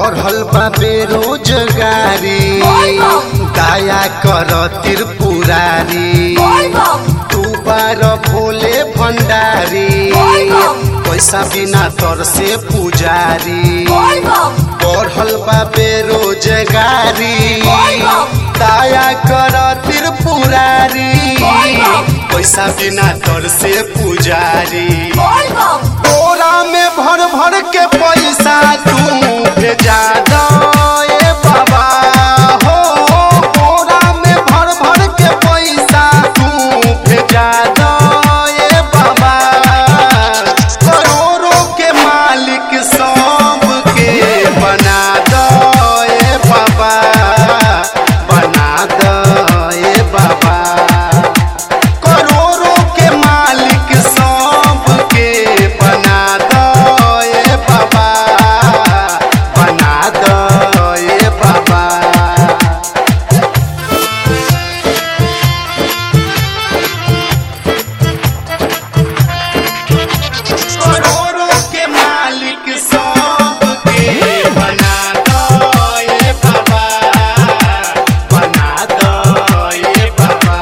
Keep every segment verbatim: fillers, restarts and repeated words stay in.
बढ़ल बा बेरोजगारी दया कर त्रिपुरारी तू बार भोले भंडारी पैसा बिना तर से पुजारी बढ़ल बा बेरोजगारी दया कर त्रिपुरारी पैसा बिना तर से पुजारी बोरा में भर भर के पैसा तू भेजा दो ए बाबा हो बोरा में भर भर के पैसा तू भेजा दो ए बाबा करोड़ों के मालिक सब के बना दो ए बाबा बना दो ए बाबा करोड़ों के मालिक सब के बना दो ए बाबा बना दो ए बाबा करोड़ों के मालिक सब के बना दो ए बाबा बना दो ए बाबा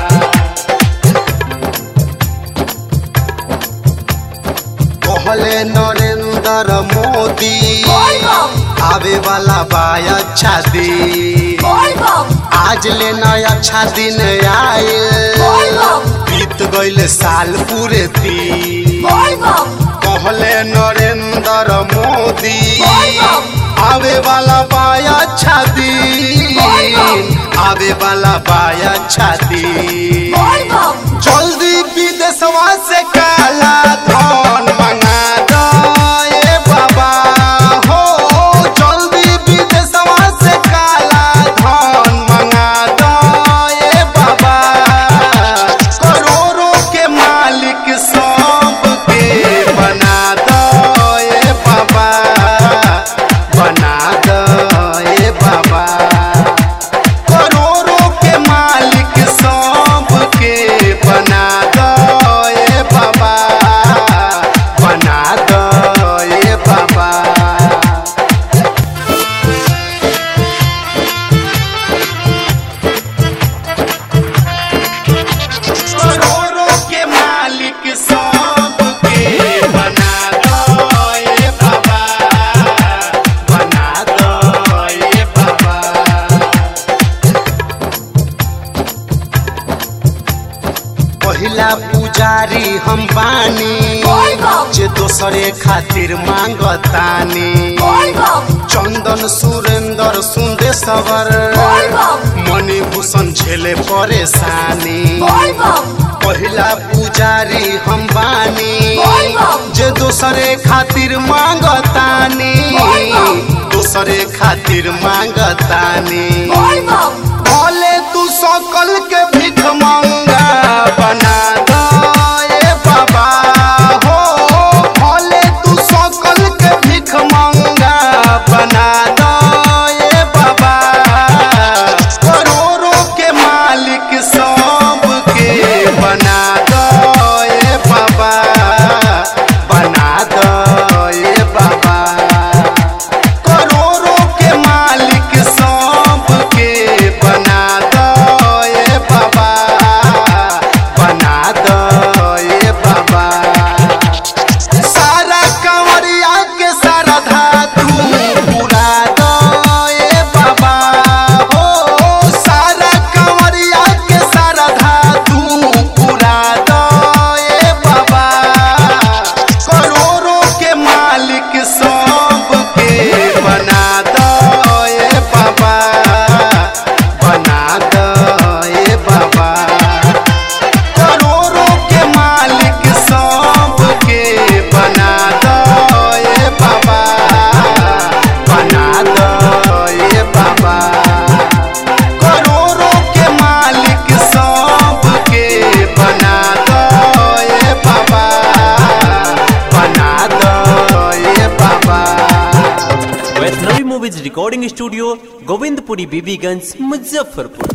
कहले नरेंद्र मोदी आवे वाला बा अच्छा दिन आज ले नया अच्छा दिन आए बीत गईल साल पूरे तीन कहले नरेंद्र मोदी आवे वाला बा अच्छा दिन आवे वाला बा अच्छा दिन जल्दी विदेशवा से काला धन मंगा दो ए बाबा हो जल्दी विदेशवा से काला धन मंगा दो ए बाबा करोड़ों के मालिक सब के बना दो ए बाबा बना दो ए बाबा करोड़ों के मालिक सब के बना दो ए बाबा बना दो ए बाबा करोड़ों के मालिक सब के बना दो ए बाबा बना दो ए बाबा पहिला पुजारी हम बानी जे दोसरे खातिर मांगतानी चंदन सुरेंद्र सुंदेश्वर मणिभूषण झेले परेशानी पहिला पुजारी हम बानी जे दोसरे खातिर मांगतानी दोसरे खातिर मांगतानी भले तू सकल के भीख मंगा बना दो ए बाबा हो भले तू सकल के भीख मंगा बना दो ए बाबा करोड़ों के मालिक सब के बना दो ए बाबा बना दो ए बाबा करोड़ों के मालिक सब के बना दो ए बाबा बना दो ए बाबा सारा कंवरिया के सारा धातु पूरा दो ए बाबा हो सारा कंवरिया के सारा धातु पूरा दो ए बाबा करोड़ों के मालिक सब के बना दो ए बाबा बना दो ए बाबा करोड़ों के मालिक सब के बना दो ए बाबा बना दो ए बाबा करोड़ों के मालिक सब के बना दो ए बाबा बना दो ए बाबा Vaishnavi movies recording studio Govindpuri Bibiganj Muzaffarpur.